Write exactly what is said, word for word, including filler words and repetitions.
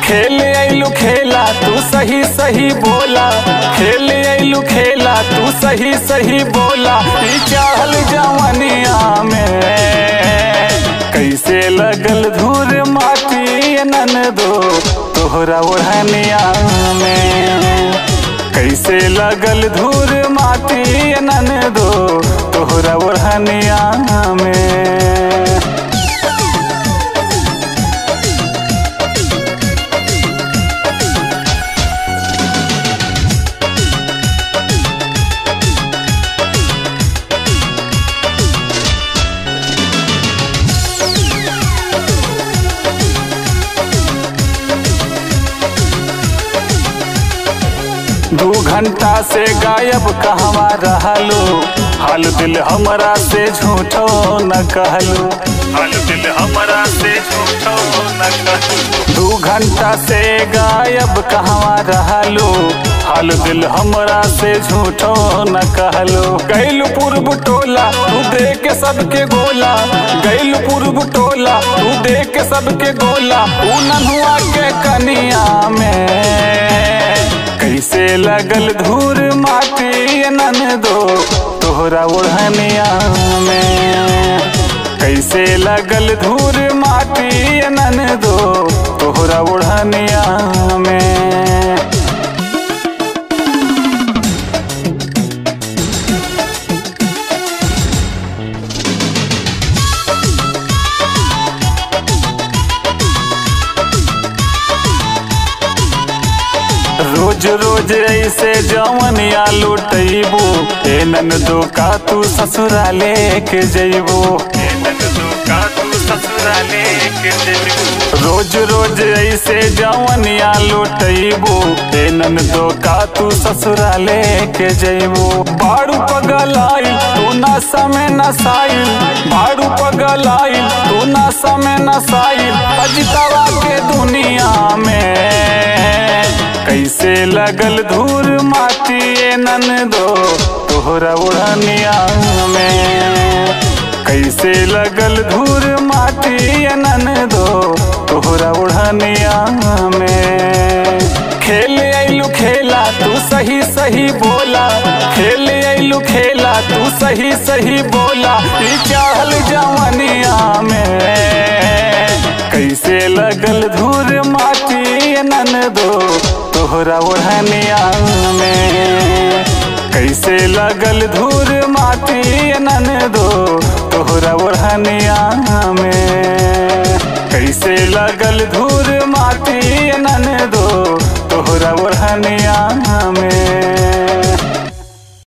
खेल आइलू खेला तू सही सही बोला, खेल आइलू खेला तू सही सही बोला। ई चाहल जवनिया में कैसे लगल धूर माटी ननदो तोहरा ओढ़निया में, कैसे लगल धूर माटी ननदो तोहरा ओढ़निया में। दू घंटा से गायब कहवा रहलो, हाल दिल हमरा से झूठो न कहलो, हाल दिल हमरा से झूठो न कहलो। दू घंटा से गायब कहवा रहलो, हाल दिल हमरा से झूठो न कहलो। गैल पूर्व टोला तू दे के सबके गोला, गैल पूर्व टोला तू दे के सबके गोला। ऊ नन्हुआ के कनिया में कैसे लगल धूर माटी ननदो तोहरा ओढ़निया में, कैसे लगल धूर माटी ननदो तोहरा ओढ़निया में। रोज रोज ऐसे जवनिया लुटैबो, ए ननदो का तू ससुराले के जइबो, ए ननदो का तू ससुराले के जइबो। रोज रोज ऐसे जवनिया लुटैबो, ए ननदो का तू ससुराले के जइबो। बाड़ू पगलाइल तू नशा में नसाइल, बाड़ू पगलाइल तू नशा में नसाइल। अजितवा के दुनिया में कैसे लगल धूर माटी ननदो तोहरा ओढ़निया में, कैसे लगल धूर माटी ननदो तोहरा ओढ़निया में। खेल आइलू खेला तू सही सही बोला, खेल आइलू खेला तू सही सही बोला। ई चाहल जवनिया में कैसे लगल धूर माटी ननदो तोहरा ओढ़निया में, कैसे लगल धूर माटी ननदो तोहरा ओढ़निया में, कैसे लगल धूर माटी ननदो